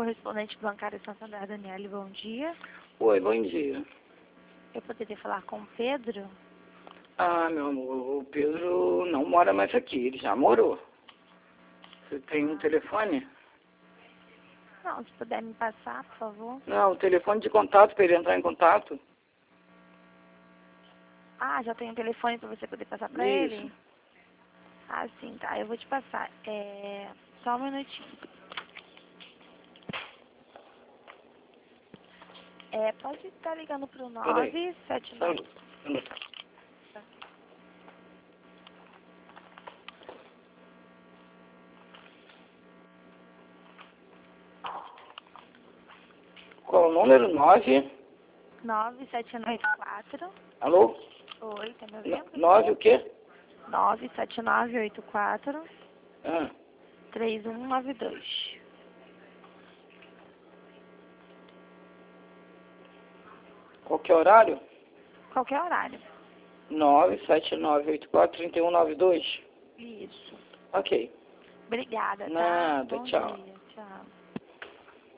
correspondente bancário Santander, Daniele, bom dia. Oi, bom dia. Eu poderia falar com o Pedro? Ah, meu amor, o Pedro não mora mais aqui, ele já morou. Você tem um telefone? Não, se puder me passar, por favor. Não, o telefone de contato para ele entrar em contato. Ah, já tem um telefone para você poder passar para Isso. ele? Ah, sim, tá. Eu vou te passar. Só um minutinho. Pode estar ligando pro Peraí. 979. Qual o número? 9? 97984. Alô? Oi, tá me ouvindo? 9 o quê? 97984 Ah, 3192. qual que é o horário? Qualquer horário. 979843192. Isso. Ok. Obrigada, tá? Nada, Bom tchau. dia. Tchau.